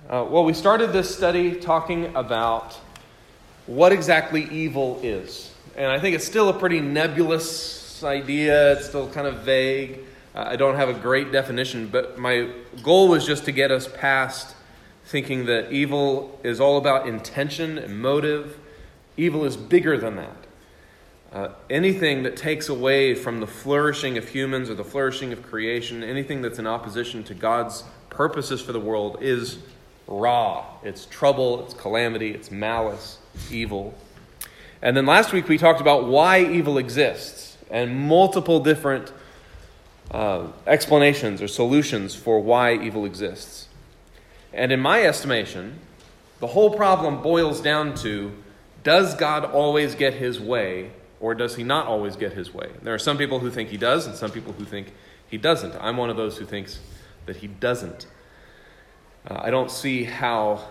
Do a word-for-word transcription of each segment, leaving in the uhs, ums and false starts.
Uh, well, we started this study talking about what exactly evil is. And I think it's still a pretty nebulous idea. It's still kind of vague. Uh, I don't have a great definition, but my goal was just to get us past thinking that evil is all about intention and motive. Evil is bigger than that. Uh, anything that takes away from the flourishing of humans or the flourishing of creation, anything that's in opposition to God's purposes for the world is raw. It's trouble, it's calamity, it's malice, it's evil. And then last week we talked about why evil exists and multiple different uh, explanations or solutions for why evil exists. And in my estimation, the whole problem boils down to, does God always get his way, or does he not always get his way? There are some people who think he does and some people who think he doesn't. I'm one of those who thinks that he doesn't. Uh, I don't see how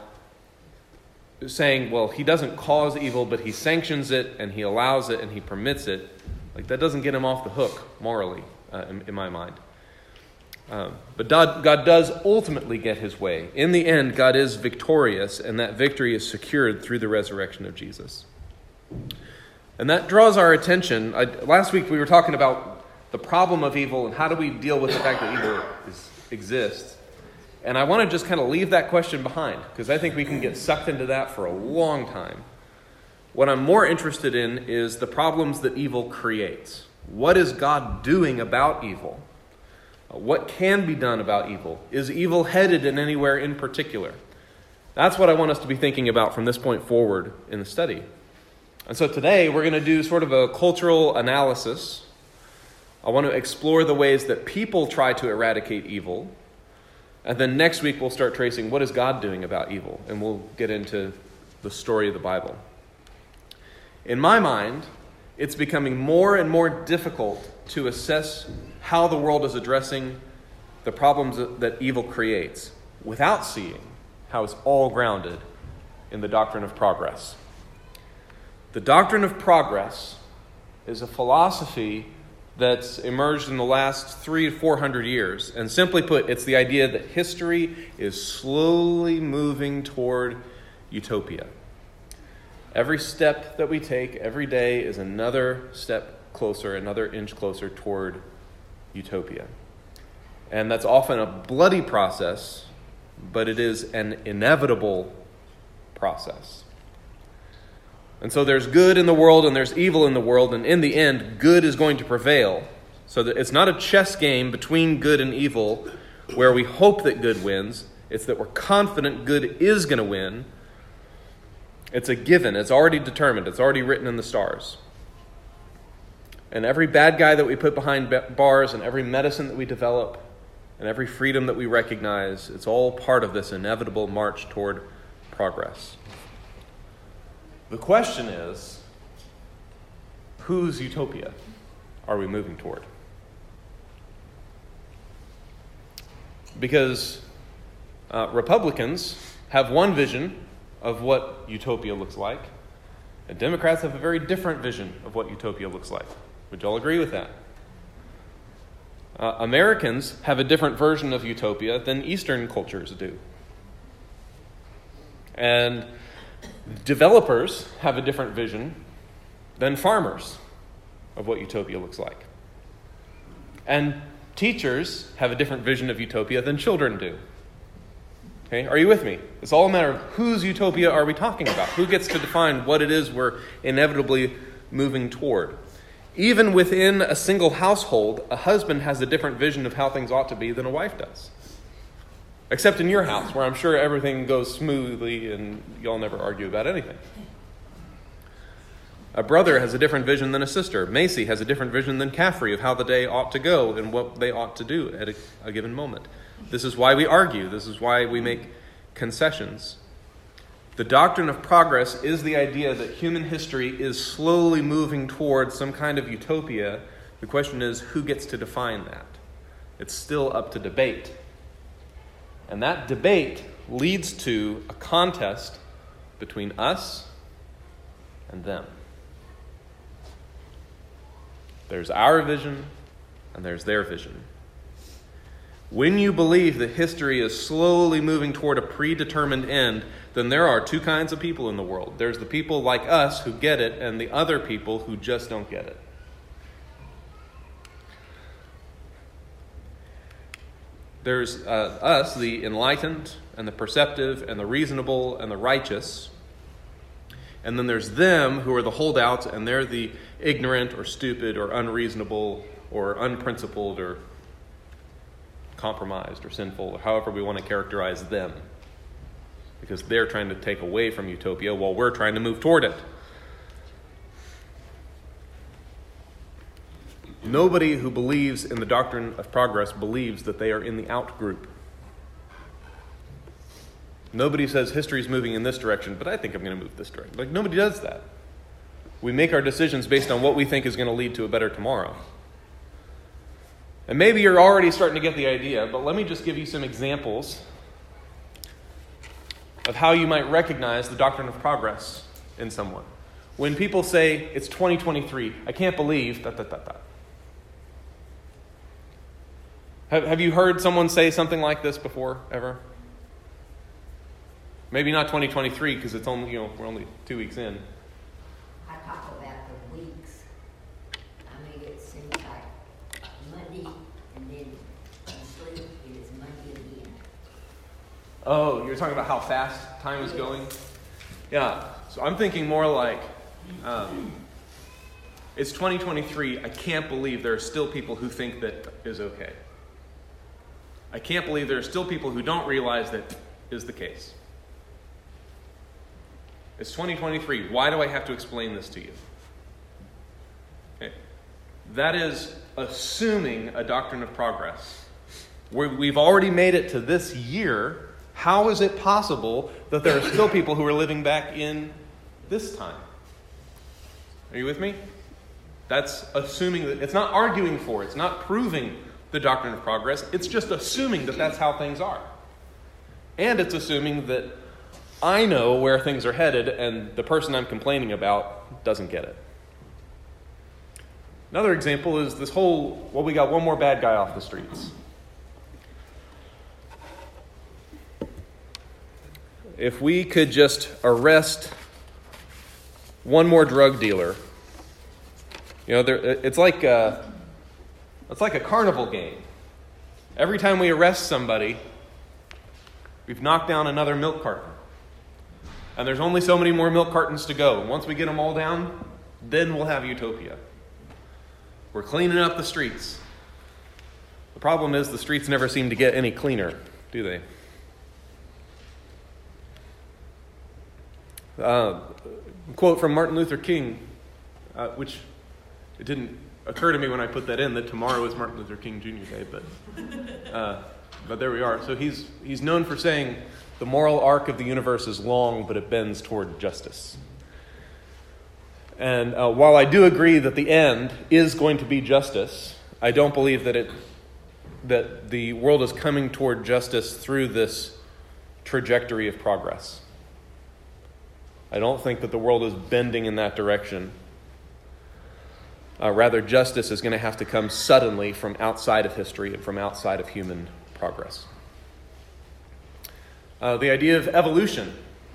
saying, well, he doesn't cause evil, but he sanctions it and he allows it and he permits it, like that doesn't get him off the hook morally, uh, in, in my mind. Um, but God, God does ultimately get his way. In the end, God is victorious, and that victory is secured through the resurrection of Jesus. And that draws our attention. I, last week we were talking about the problem of evil and how do we deal with the fact that evil is, exists. And I want to just kind of leave that question behind, because I think we can get sucked into that for a long time. What I'm more interested in is the problems that evil creates. What is God doing about evil? What can be done about evil? Is evil headed in anywhere in particular? That's what I want us to be thinking about from this point forward in the study. And so today we're going to do sort of a cultural analysis. I want to explore the ways that people try to eradicate evil. And then next week we'll start tracing what is God doing about evil. And we'll get into the story of the Bible. In my mind, it's becoming more and more difficult to assess how the world is addressing the problems that evil creates without seeing how it's all grounded in the doctrine of progress. The doctrine of progress is a philosophy that's emerged in the last three to four hundred years. And simply put, it's the idea that history is slowly moving toward utopia. Every step that we take every day is another step closer, another inch closer toward utopia. And that's often a bloody process, but it is an inevitable process. And so there's good in the world and there's evil in the world, and in the end, good is going to prevail. So that it's not a chess game between good and evil where we hope that good wins. It's that we're confident good is going to win. It's a given. It's already determined. It's already written in the stars. And every bad guy that we put behind bars and every medicine that we develop and every freedom that we recognize, it's all part of this inevitable march toward progress. The question is, whose utopia are we moving toward? Because uh, Republicans have one vision of what utopia looks like, and Democrats have a very different vision of what utopia looks like. Would you all agree with that? Uh, Americans have a different version of utopia than Eastern cultures do. And developers have a different vision than farmers of what utopia looks like. And teachers have a different vision of utopia than children do. Okay, are you with me? It's all a matter of whose utopia are we talking about? Who gets to define what it is we're inevitably moving toward? Even within a single household, a husband has a different vision of how things ought to be than a wife does. Except in your house, where I'm sure everything goes smoothly and y'all never argue about anything. A brother has a different vision than a sister. Macy has a different vision than Caffrey of how the day ought to go and what they ought to do at a, a given moment. This is why we argue. This is why we make concessions. The doctrine of progress is the idea that human history is slowly moving towards some kind of utopia. The question is, who gets to define that? It's still up to debate. And that debate leads to a contest between us and them. There's our vision and there's their vision. When you believe that history is slowly moving toward a predetermined end, then there are two kinds of people in the world. There's the people like us who get it, and the other people who just don't get it. There's uh, us, the enlightened, and the perceptive, and the reasonable, and the righteous. And then there's them who are the holdouts, and they're the ignorant, or stupid, or unreasonable, or unprincipled, or compromised, or sinful, or however we want to characterize them. Because they're trying to take away from utopia while we're trying to move toward it. Nobody who believes in the doctrine of progress believes that they are in the out group. Nobody says history is moving in this direction, but I think I'm going to move this direction. Like, nobody does that. We make our decisions based on what we think is going to lead to a better tomorrow. And maybe you're already starting to get the idea, but let me just give you some examples of how you might recognize the doctrine of progress in someone. When people say, it's twenty twenty-three, I can't believe, that, that, that, that. Have, have you heard someone say something like this before, ever? Maybe not twenty twenty-three, because it's only, you know, we're only two weeks in. I talk about the weeks. I mean, it seems like Monday, and then you sleep, it is Monday again. Oh, you're talking about how fast time is going? Yeah, so I'm thinking more like, um, it's twenty twenty-three, I can't believe there are still people who think that is okay. I can't believe there are still people who don't realize that is the case. It's twenty twenty-three. Why do I have to explain this to you? Okay. That is assuming a doctrine of progress. We're, we've already made it to this year. How is it possible that there are still people who are living back in this time? Are you with me? That's assuming that it's not arguing for, it's not proving the doctrine of progress. It's just assuming that that's how things are. And it's assuming that I know where things are headed and the person I'm complaining about doesn't get it. Another example is this whole, well, we got one more bad guy off the streets. If we could just arrest one more drug dealer, you know, there, it's like a, it's like a carnival game. Every time we arrest somebody, we've knocked down another milk carton. And there's only so many more milk cartons to go. Once we get them all down, then we'll have utopia. We're cleaning up the streets. The problem is the streets never seem to get any cleaner, do they? Uh, quote from Martin Luther King, uh, which it didn't occur to me when I put that in that tomorrow is Martin Luther King Junior Day, but uh, but there we are. So he's he's known for saying, the moral arc of the universe is long, but it bends toward justice. And uh, while I do agree that the end is going to be justice, I don't believe that it that the world is coming toward justice through this trajectory of progress. I don't think that the world is bending in that direction. Uh, rather, justice is going to have to come suddenly from outside of history and from outside of human progress. Uh, the idea of evolution,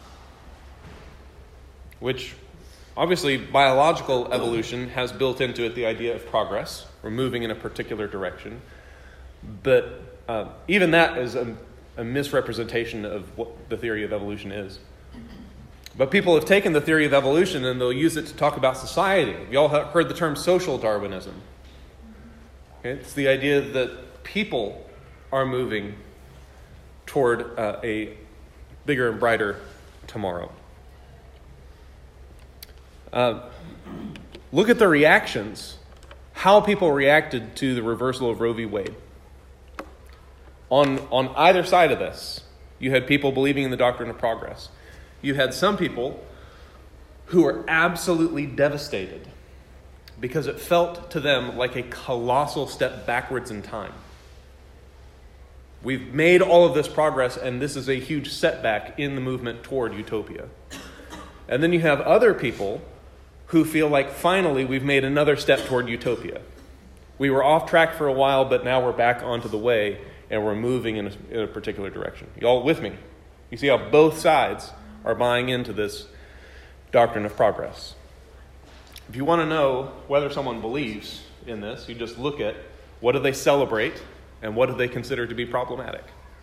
which obviously biological evolution has built into it the idea of progress. We're moving in a particular direction. But uh, even that is a, a misrepresentation of what the theory of evolution is. But people have taken the theory of evolution and they'll use it to talk about society. You all have heard the term social Darwinism. Okay? It's the idea that people are moving toward uh, a bigger and brighter tomorrow. Uh, look at the reactions, how people reacted to the reversal of Roe v. Wade. On, on either side of this, you had people believing in the doctrine of progress. You had some people who were absolutely devastated because it felt to them like a colossal step backwards in time. We've made all of this progress, and this is a huge setback in the movement toward utopia. And then you have other people who feel like finally we've made another step toward utopia. We were off track for a while, but now we're back onto the way, and we're moving in a, in a particular direction. You all with me? You see how both sides are buying into this doctrine of progress. If you want to know whether someone believes in this, you just look at what do they celebrate and what do they consider to be problematic.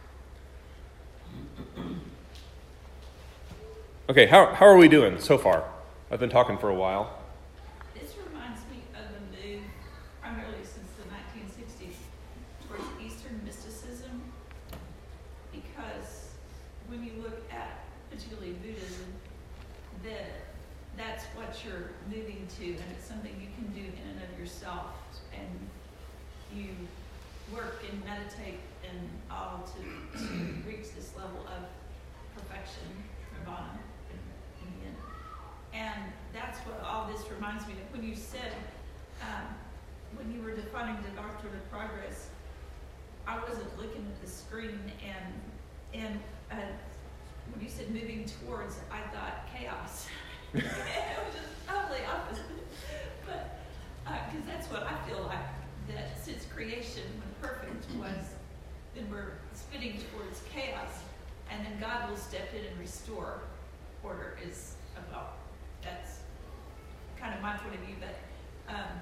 Okay, how, how are we doing so far? I've been talking for a while. This reminds me of the move, primarily since the nineteen sixties, towards Eastern mysticism, because when you look at particularly Buddhism, that that's what you're moving to, and it's something you can do in and of yourself, and you work and meditate and all to, to reach this level of perfection, nirvana, in, in the end. And that's what all this reminds me of. When you said, um, when you were defining the doctrine of progress, I wasn't looking at the screen, and and uh, when you said moving towards, I thought chaos. It was just totally opposite. But, because uh, that's what I feel like, that since creation, when perfect was, then we're spinning towards chaos, and then God will step in and restore order is about, that's kind of my point of view, but, um,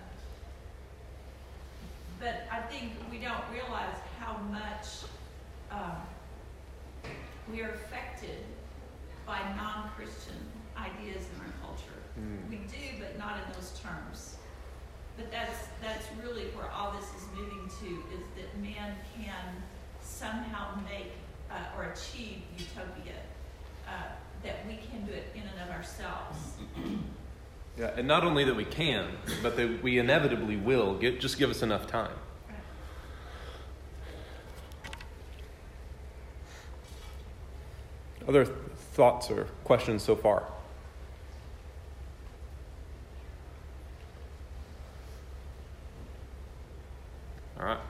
but I think we don't realize how much um, we are affected by non-Christian ideas in our culture. Mm. We do, but not in those terms. But that's that's really where all this is moving to, is that man can somehow make uh, or achieve utopia, uh, that we can do it in and of ourselves. Yeah, and not only that we can, but that we inevitably will. Get, just give us enough time. Right. Other th- thoughts or questions so far? All right.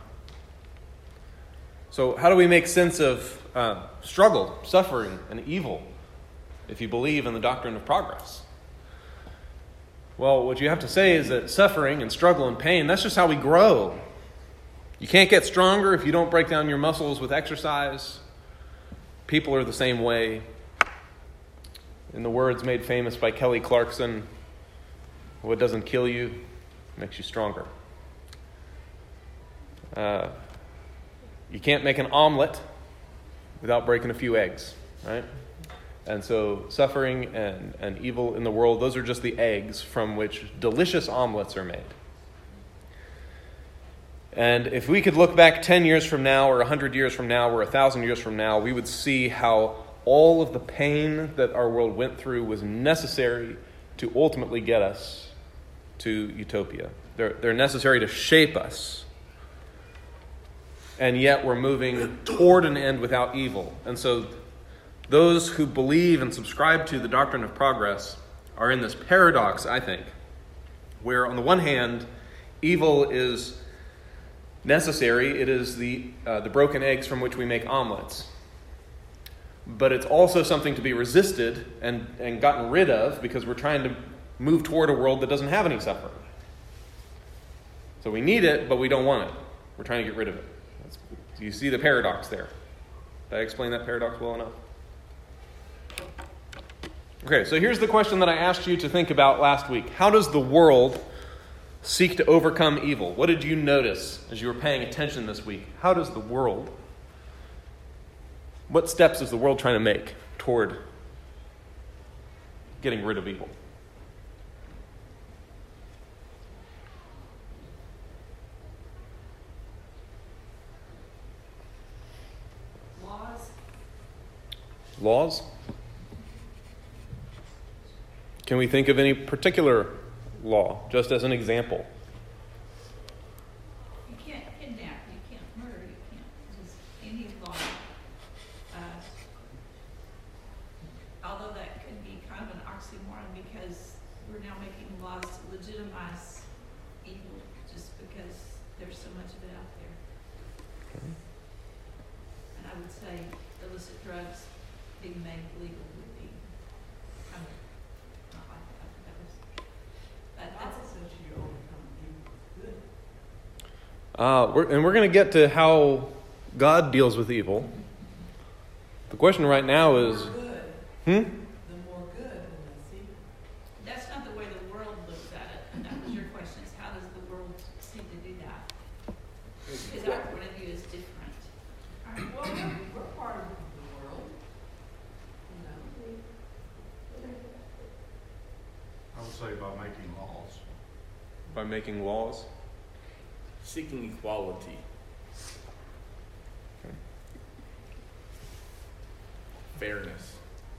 So how do we make sense of uh, struggle, suffering, and evil if you believe in the doctrine of progress? Well, what you have to say is that suffering and struggle and pain, that's just how we grow. You can't get stronger if you don't break down your muscles with exercise. People are the same way. In the words made famous by Kelly Clarkson, what doesn't kill you makes you stronger. Uh, you can't make an omelet without breaking a few eggs, right? And so suffering and, and evil in the world, those are just the eggs from which delicious omelets are made. And if we could look back ten years from now, or one hundred years from now, or one thousand years from now, we would see how all of the pain that our world went through was necessary to ultimately get us to utopia. They're, they're necessary to shape us. And yet we're moving toward an end without evil. And so those who believe and subscribe to the doctrine of progress are in this paradox, I think, where on the one hand, evil is necessary. It is the uh, the broken eggs from which we make omelets. But it's also something to be resisted and, and gotten rid of, because we're trying to move toward a world that doesn't have any suffering. So we need it, but we don't want it. We're trying to get rid of it. That's, you see the paradox there. Did I explain that paradox well enough? Okay, so here's the question that I asked you to think about last week. How does the world seek to overcome evil? What did you notice as you were paying attention this week? How does the world, what steps is the world trying to make toward getting rid of evil? Laws. Laws? Can we think of any particular law, just as an example? You can't kidnap, you can't murder, you can't, just any law. Uh, although that could be kind of an oxymoron, because we're now making laws to legitimize evil just because there's so much of it out there. Okay. And I would say illicit drugs being made legal would be kind of not like that. That was, that, that's essentially overcome evil with good. Uh, we're, and we're going to get to how God deals with evil. The question right now is, More good. hmm? The more good when they see. That's not the way the world looks at it, and that was your question, is how does the world seem to do that? Because our point of view is different. Our- Well, we're, we're part of the world. You know. I would say by making laws. By making laws. Seeking equality. Fairness.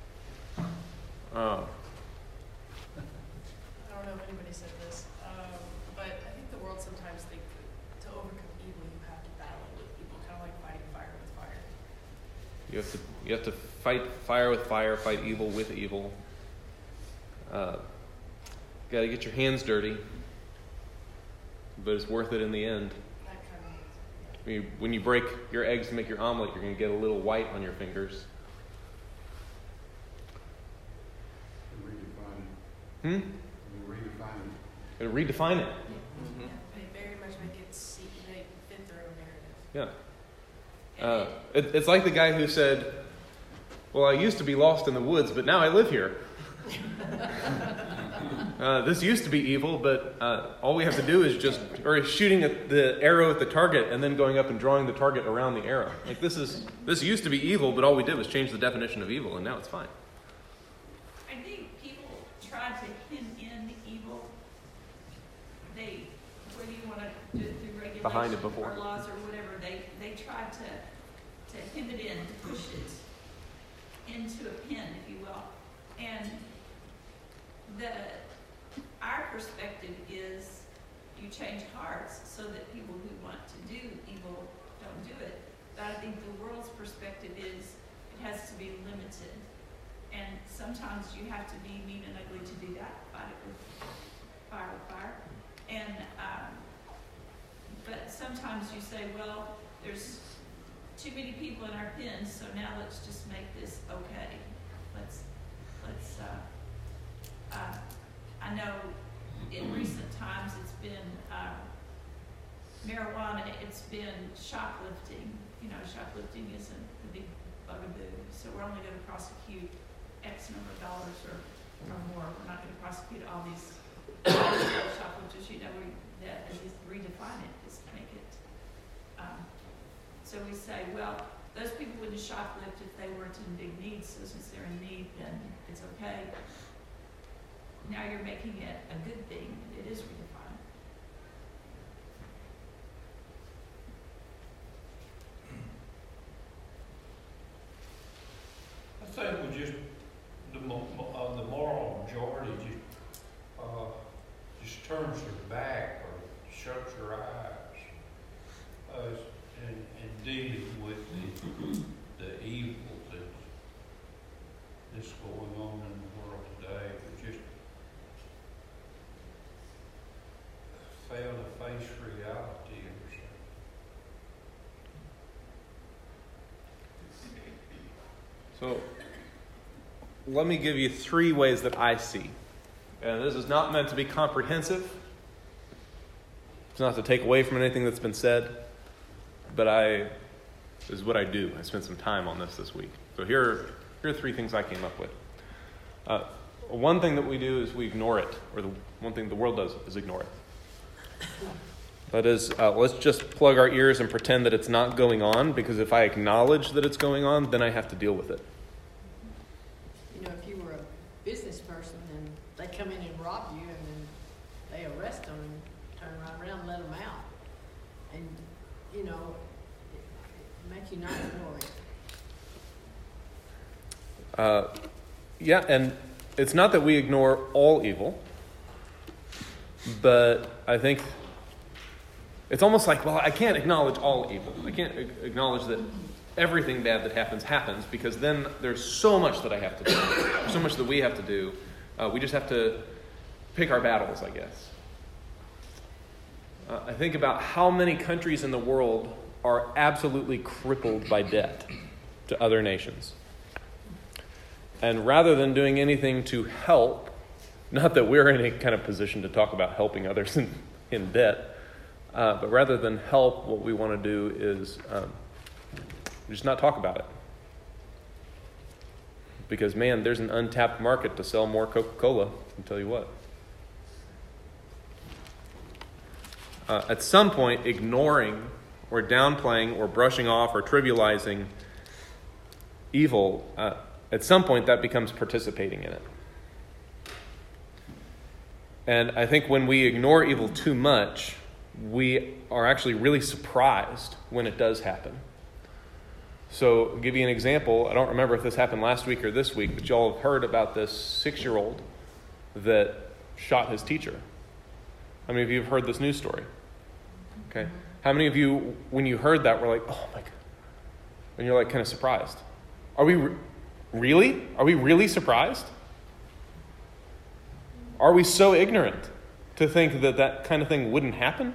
Uh, I don't know if anybody said this, um, but I think the world sometimes thinks that to overcome evil, you have to battle it with evil, kind of like fighting fire with fire. you have to you have to fight fire with fire, fight evil with evil. Uh, Got to get your hands dirty, but it's worth it in the end. That kind of, yeah. When you, when you break your eggs to make your omelet, you're going to get a little white on your fingers. And redefine it. Hmm? And redefine it. Got to redefine it. Mm-hmm. They very much make it see, they fit their own narrative. Yeah. Uh, it, it's like the guy who said, well, I used to be lost in the woods, but now I live here. uh, this used to be evil, but uh, all we have to do is just, or is shooting at the arrow at the target and then going up and drawing the target around the arrow. Like this is, this used to be evil, but all we did was change the definition of evil, and now it's fine. I think people try to hem in evil. They, whether you want to do it through regulation Behind it before. or laws or whatever, they, they try to, to hem it in, to push it into a pin, if you will. And the, our perspective is you change hearts so that people who want to do evil don't do it. But I think the world's perspective is it has to be limited. And sometimes you have to be mean and ugly to do that, fight it with fire with fire. And, um, but sometimes you say, well, there's too many people in our pens, so now let's just make this okay. Let's, let's, uh, uh, I know in recent times it's been, uh, marijuana, it's been shoplifting. You know, shoplifting isn't the big bugaboo, so we're only gonna prosecute X number of dollars or, or more. We're not going to prosecute all these shoplifters. You know, we that at least redefine it, just make it. Um, so we say, well, those people wouldn't shoplift if they weren't in big need. So since they're in need, then it's okay. Now you're making it a good thing. It is redefined. I think we just, the, mo- mo- uh, the moral majority just, uh, just turns their back or shuts their eyes, uh, in, in dealing with the, the evil that's, that's going on in the world today. We just fail to face reality or something. So let me give you three ways that I see. And this is not meant to be comprehensive. It's not to take away from anything that's been said. But I, this is what I do. I spent some time on this this week. So here are, here are three things I came up with. Uh, one thing that we do is we ignore it. Or the one thing the world does is ignore it. That is, uh, let's just plug our ears and pretend that it's not going on. Because if I acknowledge that it's going on, then I have to deal with it. You know, if you were a business person and they come in and rob you and then they arrest them and turn right around and let them out. And, you know, it, it make you not ignore it. Uh, yeah, and it's not that we ignore all evil, but I think it's almost like, well, I can't acknowledge all evil. I can't a- acknowledge that everything bad that happens happens, because then there's so much that I have to do, so much that we have to do. Uh, we just have to pick our battles, I guess. Uh, I think about how many countries in the world are absolutely crippled by debt to other nations. And rather than doing anything to help, not that we're in any kind of position to talk about helping others in, in debt, uh, but rather than help, what we want to do is um, just not talk about it. Because, man, there's an untapped market to sell more Coca-Cola, I'll tell you what. Uh, at some point, ignoring or downplaying or brushing off or trivializing evil, uh, at some point that becomes participating in it. And I think when we ignore evil too much, we are actually really surprised when it does happen. So, I'll give you an example. I don't remember if this happened last week or this week, but y'all have heard about this six-year-old that shot his teacher. How many of you have heard this news story? Okay. How many of you, when you heard that, were like, oh my God, and you're like kind of surprised? Are we re- really? Are we really surprised? Are we so ignorant to think that that kind of thing wouldn't happen?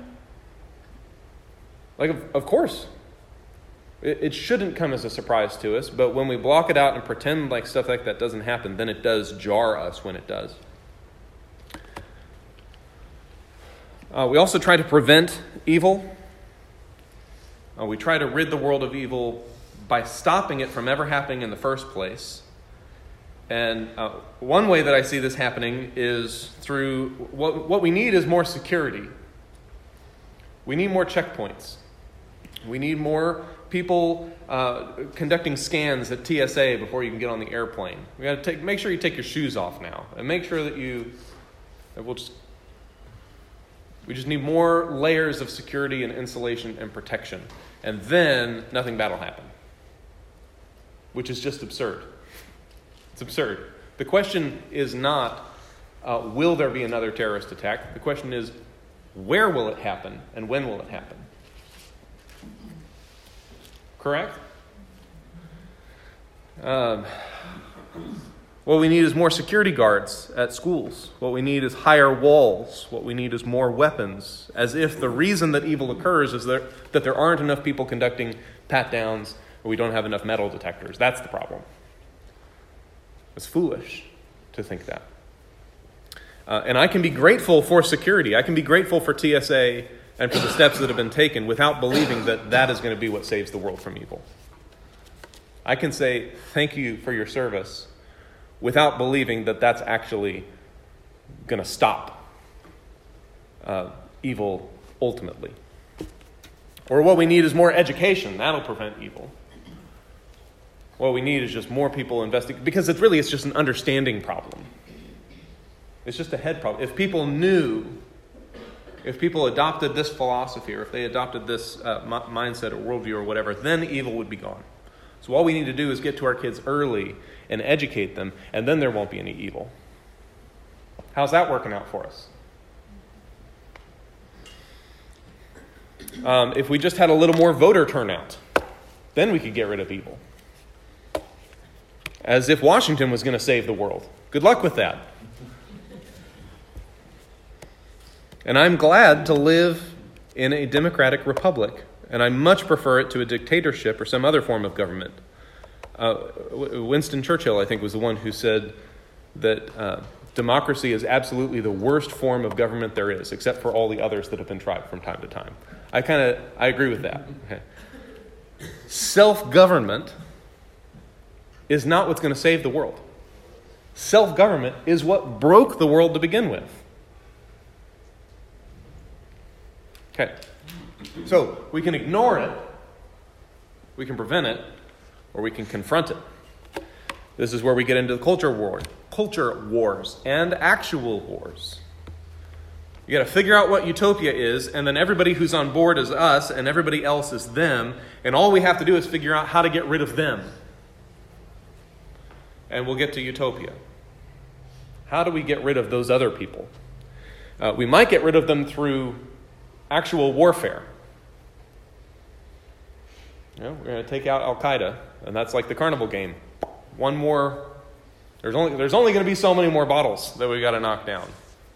Like, of, of course. It, it shouldn't come as a surprise to us, but when we block it out and pretend like stuff like that doesn't happen, then it does jar us when it does. Uh, we also try to prevent evil. Uh, we try to rid the world of evil by stopping it from ever happening in the first place. And uh, one way that I see this happening is through what, what we need is more security. We need more checkpoints. We need more people uh, conducting scans at T S A before you can get on the airplane. We got to take make sure you take your shoes off now, and make sure that you. That we'll just. We just need more layers of security and insulation and protection, and then nothing bad will happen. Which is just absurd. It's absurd. The question is not, uh, will there be another terrorist attack? The question is, where will it happen and when will it happen? Correct? Um, what we need is more security guards at schools. What we need is higher walls. What we need is more weapons. As if the reason that evil occurs is there, that there aren't enough people conducting pat-downs or we don't have enough metal detectors. That's the problem. It's foolish to think that. Uh, and I can be grateful for security. I can be grateful for T S A and for the steps that have been taken without believing that that is going to be what saves the world from evil. I can say thank you for your service without believing that that's actually going to stop uh, evil ultimately. Or what we need is more education. That'll prevent evil. What we need is just more people investigating, because it's really, it's just an understanding problem. It's just a head problem. If people knew, if people adopted this philosophy, or if they adopted this uh, m- mindset or worldview or whatever, then evil would be gone. So all we need to do is get to our kids early and educate them, and then there won't be any evil. How's that working out for us? Um, if we just had a little more voter turnout, then we could get rid of evil. As if Washington was going to save the world. Good luck with that. And I'm glad to live in a democratic republic, and I much prefer it to a dictatorship or some other form of government. Uh, Winston Churchill, I think, was the one who said that uh, democracy is absolutely the worst form of government there is, except for all the others that have been tried from time to time. I kind of, I agree with that. Okay. Self-government is not what's going to save the world. Self-government is what broke the world to begin with. Okay. So, we can ignore it, we can prevent it, or we can confront it. This is where we get into the culture war, culture wars and actual wars. You got to figure out what utopia is, and then everybody who's on board is us, and everybody else is them, and all we have to do is figure out how to get rid of them. And we'll get to utopia. How do we get rid of those other people? Uh, we might get rid of them through actual warfare. You know, we're going to take out Al-Qaeda, and that's like the carnival game. One more, there's only there's only going to be so many more bottles that we got to knock down.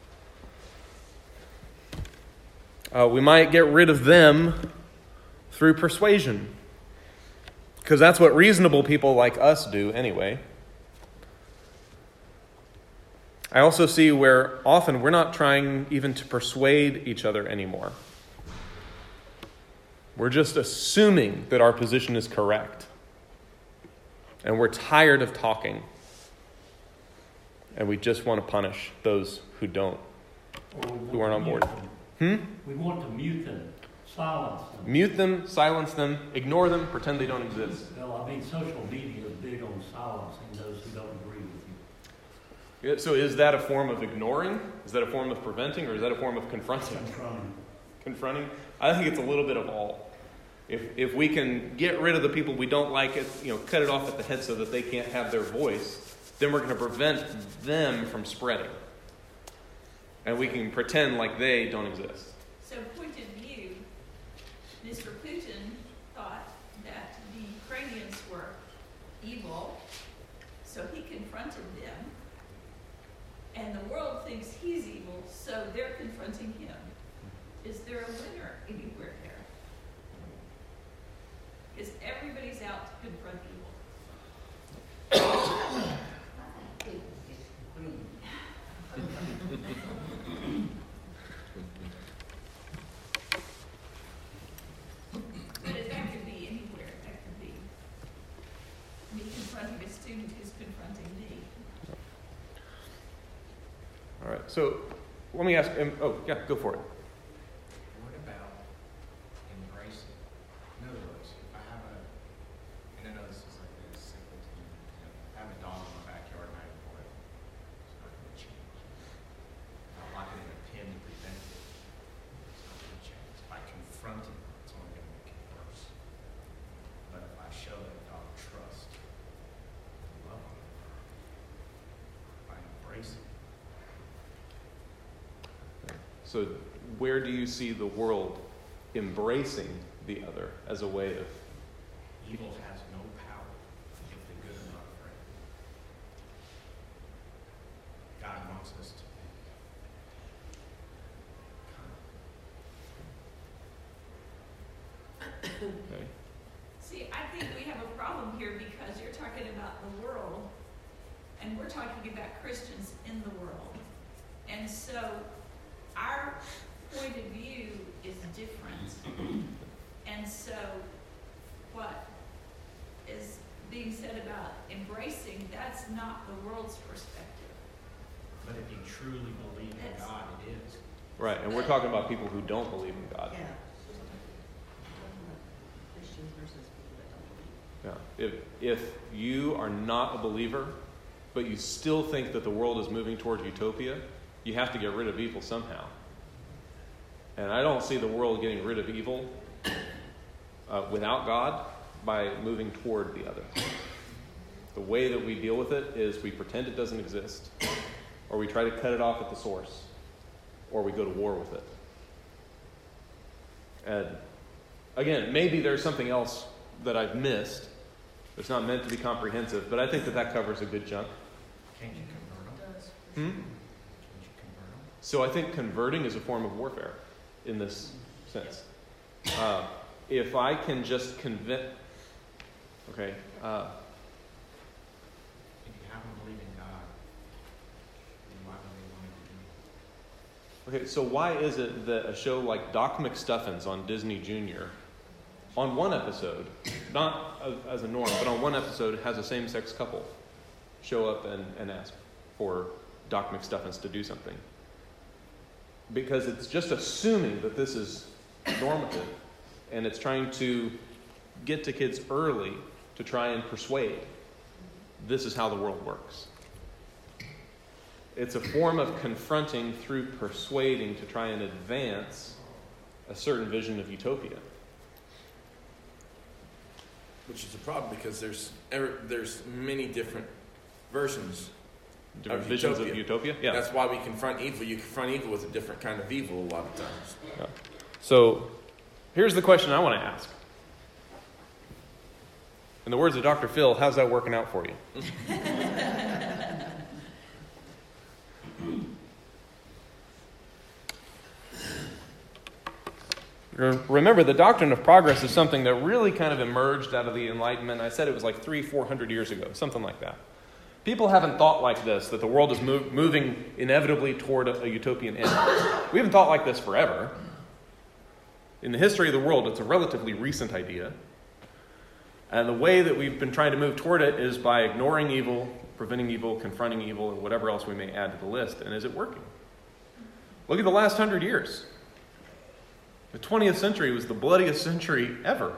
Uh, we might get rid of them through persuasion, because that's what reasonable people like us do anyway. I also see where often we're not trying even to persuade each other anymore. We're just assuming that our position is correct. And we're tired of talking. And we just want to punish those who don't, Or we want who aren't to on board. mute them. Hmm? We want to mute them, silence them. Mute them, silence them, ignore them, pretend they don't exist. Well, I mean, social media is big on silencing those who don't agree with you. Yeah, so is that a form of ignoring? Is that a form of preventing? Or is that a form of confronting? Confronting. Confronting? I think it's a little bit of all. If if we can get rid of the people we don't like, it, you know, cut it off at the head so that they can't have their voice, then we're going to prevent them from spreading. And we can pretend like they don't exist. So, point of view, Mister Putin thought that the Ukrainians were evil, so he confronted them. And the world thinks he's evil, so they're confronting him. Is there a winner anywhere there? Because everybody's out to confront evil. I think people disagree. But it, that could be anywhere. That could be me confronting a student who's confronting me. All right, so let me ask, um, oh, yeah, go for it. What about embracing? In other words, if I have a, and I know this is like a simple thing, you know, I have a dog in my backyard and I have a boil. It's not going to change. If I lock it in a pen to prevent it, it's not going to change. If I confront it, it's only going to make it worse. But if I show that dog trust and love on it, if I embrace it, So where do you see the world embracing the other as a way of... evil has no power if the good are not afraid. God wants us to be kind. Okay. See, I think we have a problem here because you're talking about the world, and we're talking about Christians in the world. And so our point of view is different. And so what is being said about embracing, that's not the world's perspective. But if you truly believe in That's- God, it is. Right, and we're talking about people who don't believe in God. Yeah. Christians versus people that don't believe. Yeah. If, if you are not a believer, but you still think that the world is moving toward utopia, you have to get rid of evil somehow. And I don't see the world getting rid of evil uh, without God by moving toward the other. The way that we deal with it is we pretend it doesn't exist, or we try to cut it off at the source, or we go to war with it. And again, maybe there's something else that I've missed that's not meant to be comprehensive, but I think that that covers a good chunk. Can't you convert them? Hmm? Can't you convert them? So I think converting is a form of warfare in this sense. Uh, if I can just convince... Okay. Uh, If you haven't believed in God, then why would they want to do it? okay, so why is it that a show like Doc McStuffins on Disney Junior, on one episode, not as a norm, but on one episode, has a same-sex couple show up and, and ask for Doc McStuffins to do something? Because it's just assuming that this is normative, and it's trying to get to kids early to try and persuade this is how the world works. It's a form of confronting through persuading to try and advance a certain vision of utopia. Which is a problem because there's ever, there's many different versions. Different Of visions utopia. of utopia? Yeah. That's why we confront evil. You confront evil with a different kind of evil a lot of times. Yeah. So here's the question I want to ask. In the words of Doctor Phil, how's that working out for you? Remember, the doctrine of progress is something that really kind of emerged out of the Enlightenment. I said it was like three, four hundred years ago, something like that. People haven't thought like this, that the world is move, moving inevitably toward a, a utopian end. We haven't thought like this forever. In the history of the world, it's a relatively recent idea. And the way that we've been trying to move toward it is by ignoring evil, preventing evil, confronting evil, and whatever else we may add to the list. And is it working? Look at the last hundred years. The twentieth century was the bloodiest century ever.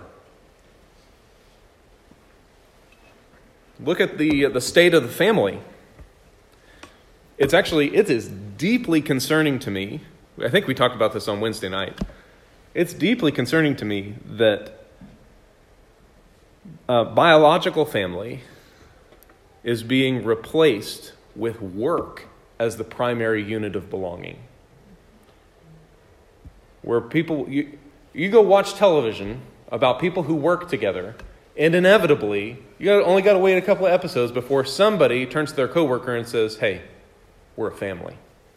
Look at the, the state of the family. It's actually, it is deeply concerning to me. I think we talked about this on Wednesday night. It's deeply concerning to me that a biological family is being replaced with work as the primary unit of belonging. Where people, you, you go watch television about people who work together, and inevitably, you got only got to wait a couple of episodes before somebody turns to their coworker and says, "Hey, we're a family."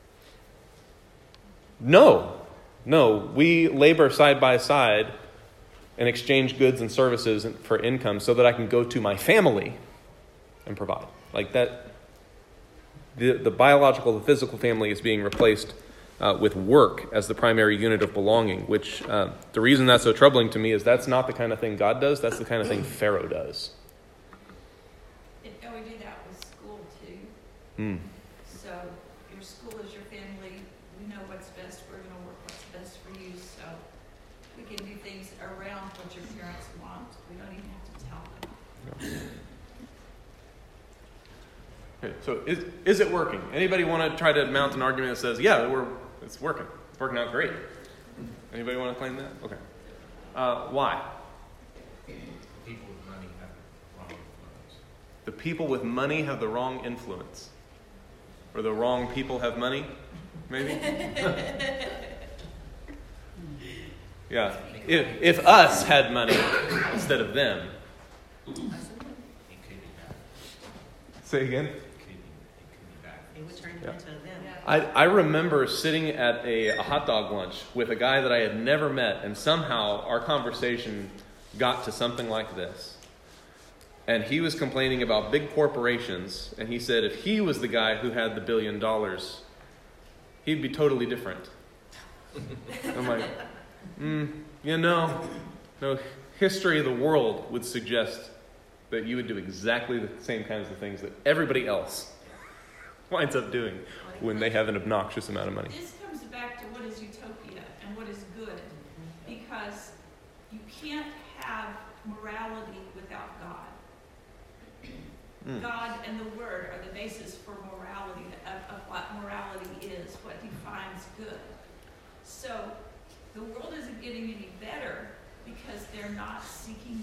No, no, we labor side by side and exchange goods and services for income so that I can go to my family and provide. Like that, the, the biological, the physical family is being replaced uh, with work as the primary unit of belonging, which uh, the reason that's so troubling to me is that's not the kind of thing God does, that's the kind of thing Pharaoh does. And we do that with school too. Mm. So your school is your family. We know what's best. We're going to work what's best for you. So we can do things around what your parents want. We don't even have to tell them. Okay, so is is it working? Anybody want to try to mount an argument that says, yeah, we're it's working. It's working out great. Anybody want to claim that? Okay. Uh, why? People with money have the wrong influence. The people with money have the wrong influence. Or the wrong people have money, maybe? Yeah. If, if us had money instead of them. It could be bad. Say again? It could be, it could be bad. It would turn Yeah. into them. I, I remember sitting at a, a hot dog lunch with a guy that I had never met, and somehow our conversation got to something like this. And he was complaining about big corporations, and he said if he was the guy who had the billion dollars, he'd be totally different. I'm like, mm, you know, no, history of the world would suggest that you would do exactly the same kinds of things that everybody else winds up doing when they have an obnoxious amount of money. This comes back to what is utopia and what is good. Because you can't have morality without God. Mm. God and the Word are the basis for morality, of, of what morality is, what defines good. So the world isn't getting any better because they're not seeking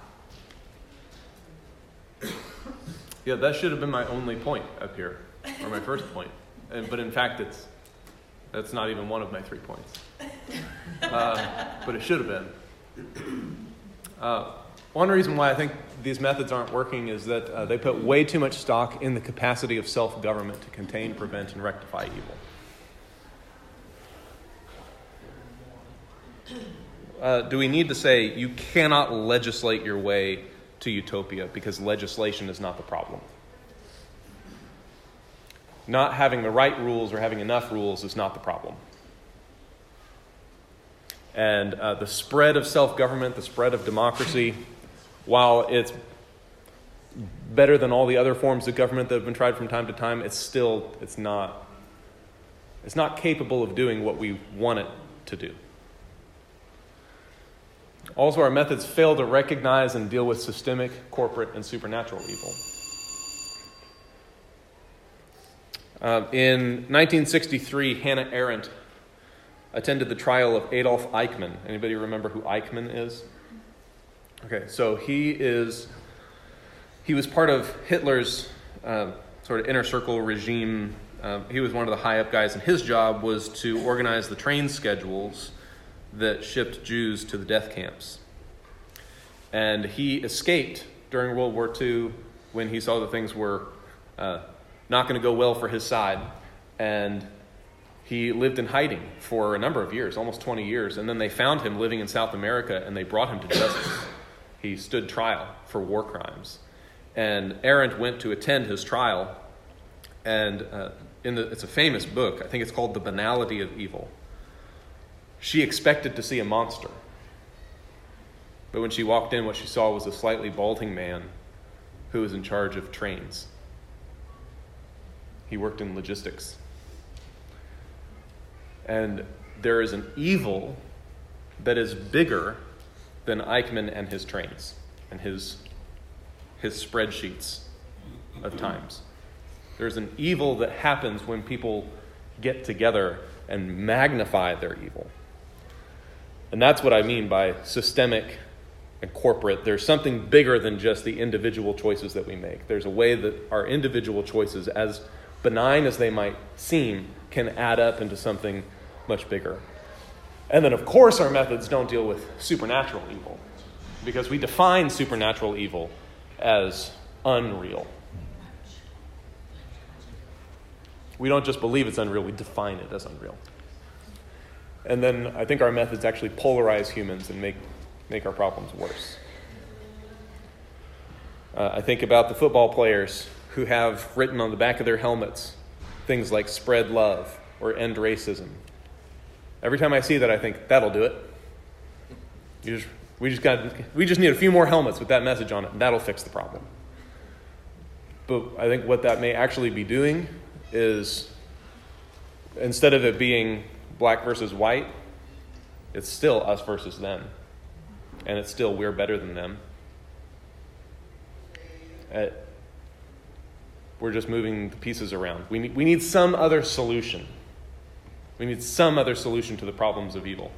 God. Yeah, that should have been my only point up here, or my first point. And, but in fact, it's that's not even one of my three points. Uh, but it should have been. Uh, one reason why I think these methods aren't working is that uh, they put way too much stock in the capacity of self-government to contain, prevent, and rectify evil. Uh, do we need to say you cannot legislate your way to utopia because legislation is not the problem? Not having the right rules or having enough rules is not the problem. And uh, the spread of self-government, the spread of democracy, while it's better than all the other forms of government that have been tried from time to time, it's still, it's not, it's not capable of doing what we want it to do. Also, our methods fail to recognize and deal with systemic, corporate, and supernatural evil. Uh, in nineteen sixty-three, Hannah Arendt attended the trial of Adolf Eichmann. Anybody remember who Eichmann is? Okay, so he is he was part of Hitler's uh, sort of inner circle regime. Uh, he was one of the high up guys, and his job was to organize the train schedules that shipped Jews to the death camps. And he escaped during World War Two when he saw that things were uh, not going to go well for his side. And he lived in hiding for a number of years, almost twenty years. And then they found him living in South America, and they brought him to justice. He stood trial for war crimes. And Arendt went to attend his trial. And uh, in the, it's a famous book. I think it's called The Banality of Evil. She expected to see a monster. But when she walked in, what she saw was a slightly balding man who was in charge of trains. He worked in logistics. And there is an evil that is bigger than Eichmann and his trains and his, his spreadsheets of times. There's an evil that happens when people get together and magnify their evil. And that's what I mean by systemic and corporate. There's something bigger than just the individual choices that we make. There's a way that our individual choices, as benign as they might seem, can add up into something much bigger. And then, of course, our methods don't deal with supernatural evil, because we define supernatural evil as unreal. We don't just believe it's unreal, we define it as unreal. And then I think our methods actually polarize humans and make, make our problems worse. Uh, I think about the football players who have written on the back of their helmets things like spread love or end racism. Every time I see that, I think, that'll do it. You just, we, just got, we just need a few more helmets with that message on it, and that'll fix the problem. But I think what that may actually be doing is, instead of it being black versus white, it's still us versus them. And it's still we're better than them. Uh, we're just moving the pieces around. We need, we need some other solution. We need some other solution to the problems of evil.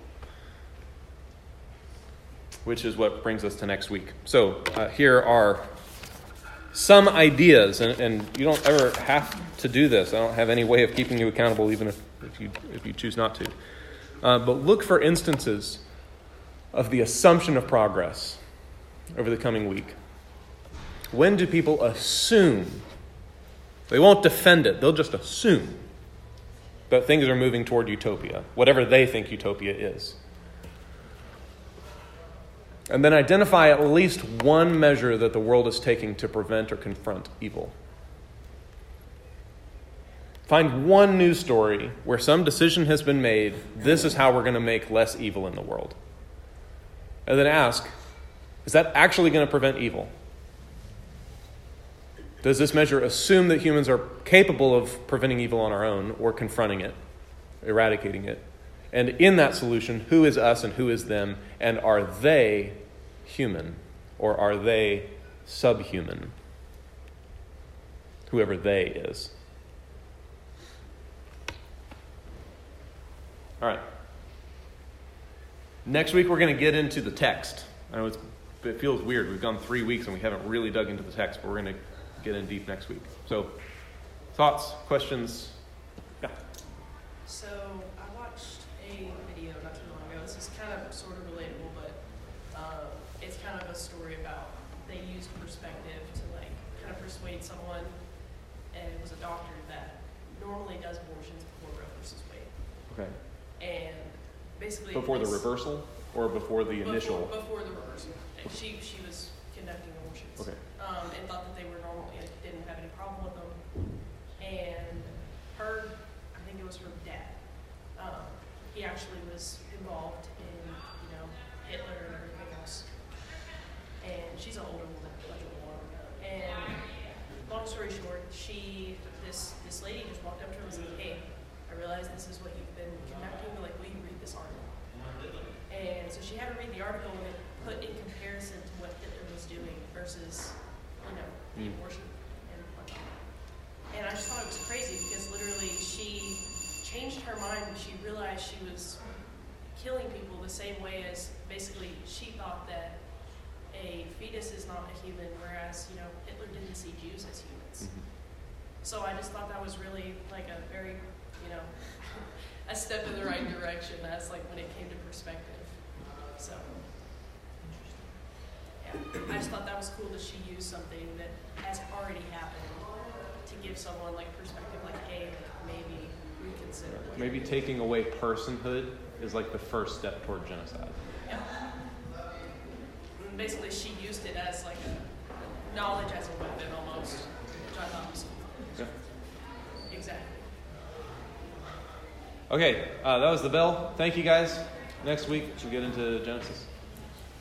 Which is what brings us to next week. So uh, here are some ideas, and, and you don't ever have to do this. I don't have any way of keeping you accountable, even if, if you if you choose not to. Uh, but look for instances of the assumption of progress over the coming week. When do people assume? They won't defend it. They'll just assume that things are moving toward utopia, whatever they think utopia is. And then identify at least one measure that the world is taking to prevent or confront evil. Find one news story where some decision has been made, this is how we're going to make less evil in the world. And then ask, is that actually going to prevent evil? Does this measure assume that humans are capable of preventing evil on our own or confronting it, eradicating it? And in that solution, who is us and who is them? And are they human or are they subhuman? Whoever they is. All right. Next week, we're going to get into the text. I know it's, it feels weird. We've gone three weeks and we haven't really dug into the text, but we're going to get in deep next week. So, thoughts, questions? Yeah. So I watched a video not too long ago. This is kind of sort of relatable, but um, it's kind of a story about they used perspective to like kind of persuade someone, and it was a doctor that normally does abortions before Roe versus Wade. Okay. And basically before the this- reversal or before the before, initial? Before the reversal. And she she was conducting abortions. Okay. Um, and thought that they were normal and didn't have any problem with them. And her, I think it was her dad, um, he actually was involved in, you know, Hitler and everything else. And she's an older woman, much older. And long story short, she, this this lady just walked up to her and said, hey, I realize this is what you've been conducting, but like, will you read this article? And so she had to read the article and it put in comparison to what Hitler was doing versus, you know, the abortion and whatnot. And I just thought it was crazy because literally she changed her mind when she realized she was killing people the same way as basically she thought that a fetus is not a human, whereas, you know, Hitler didn't see Jews as humans. Mm-hmm. So I just thought that was really like a very, you know, a step in the right direction as like when it came to perspective. So, yeah, I just thought that was cool that she used something that has already happened to give someone like perspective, like, hey, maybe reconsider. what Maybe you're doing. taking away personhood is like the first step toward genocide. Yeah. And basically, she used it as like a knowledge as a weapon almost, which I thought was cool. Yeah. Exactly. Okay, uh, that was the bell. Thank you guys. Next week, we'll get into Genesis.